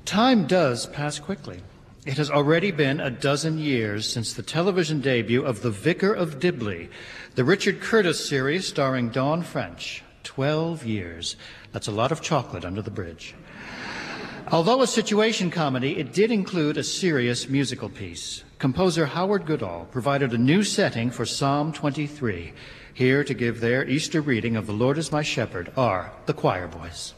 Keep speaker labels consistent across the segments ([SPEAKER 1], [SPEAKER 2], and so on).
[SPEAKER 1] Time does pass quickly. It has already been a dozen years since the television debut of The Vicar of Dibley, the Richard Curtis series starring Dawn French. 12 years. That's a lot of chocolate under the bridge. Although a situation comedy, it did include a serious musical piece. Composer Howard Goodall provided a new setting for Psalm 23. Here to give their Easter reading of The Lord is My Shepherd are the choir boys.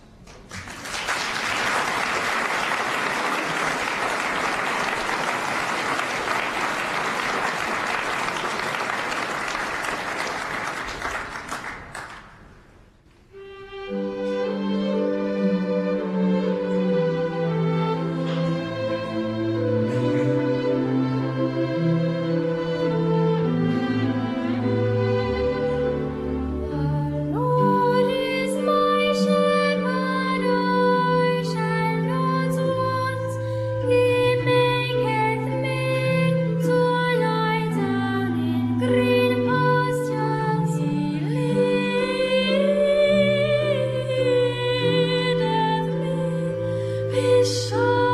[SPEAKER 2] Bishop